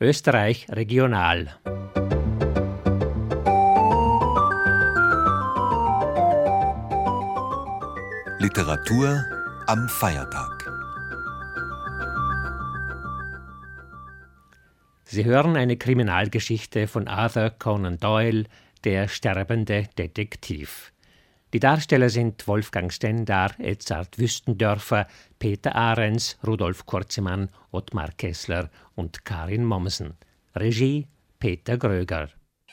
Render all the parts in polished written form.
Österreich regional. Literatur am Feiertag. Sie hören eine Kriminalgeschichte von Arthur Conan Doyle, Der sterbende Detektiv. Die Darsteller sind Wolfgang Stendar, Edzard Wüstendörfer, Peter Ahrens, Rudolf Kurzemann, Ottmar Kessler und Karin Mommsen. Regie Peter Gröger.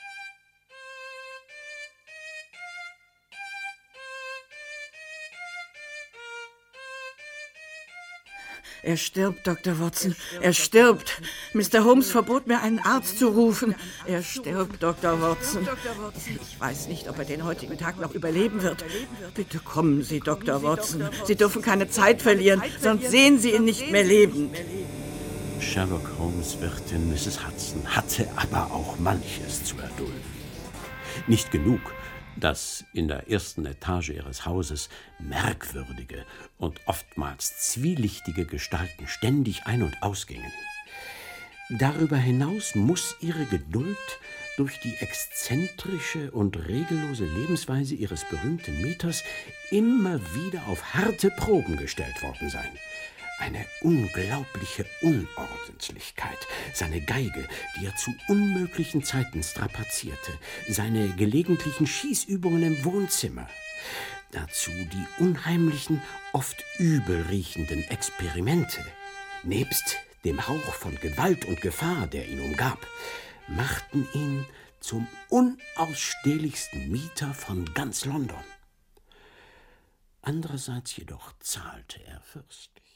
Er stirbt, Dr. Watson. Er stirbt. Mr. Holmes verbot mir, einen Arzt zu rufen. Er stirbt, Dr. Watson. Ich weiß nicht, ob er den heutigen Tag noch überleben wird. Bitte kommen Sie, Dr. Watson. Sie dürfen keine Zeit verlieren, sonst sehen Sie ihn nicht mehr lebend. Sherlock Holmes, Wirtin Mrs. Hudson, hatte aber auch manches zu erdulden. Nicht genug, dass in der ersten Etage ihres Hauses merkwürdige und oftmals zwielichtige Gestalten ständig ein- und ausgingen. Darüber hinaus muss ihre Geduld durch die exzentrische und regellose Lebensweise ihres berühmten Mieters immer wieder auf harte Proben gestellt worden sein. Eine unglaubliche Unordentlichkeit, seine Geige, die er zu unmöglichen Zeiten strapazierte, seine gelegentlichen Schießübungen im Wohnzimmer. Dazu die unheimlichen, oft übel riechenden Experimente, nebst dem Hauch von Gewalt und Gefahr, der ihn umgab, machten ihn zum unausstehlichsten Mieter von ganz London. Andererseits jedoch zahlte er fürstlich.